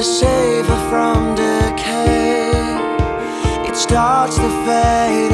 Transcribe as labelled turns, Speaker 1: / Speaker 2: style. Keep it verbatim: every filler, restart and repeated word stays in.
Speaker 1: to save her from decay. It starts to fade